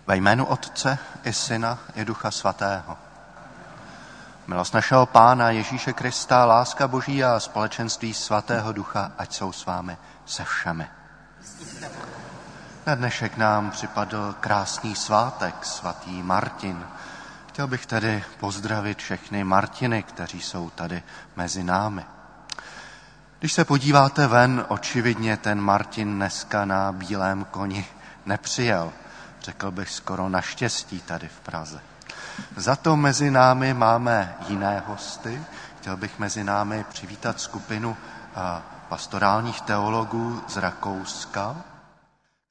Ve jménu Otce i Syna i Ducha Svatého. Milost našeho Pána Ježíše Krista, láska Boží a společenství Svatého Ducha, ať jsou s vámi se všemi. Na dnešek nám připadl krásný svátek, svatý Martin. Chtěl bych tedy pozdravit všechny Martiny, kteří jsou tady mezi námi. Když se podíváte ven, očividně ten Martin dneska na bílém koni nepřijel. Řekl bych skoro naštěstí tady v Praze. Za to mezi námi máme jiné hosty. Chtěl bych mezi námi přivítat skupinu pastorálních teologů z Rakouska.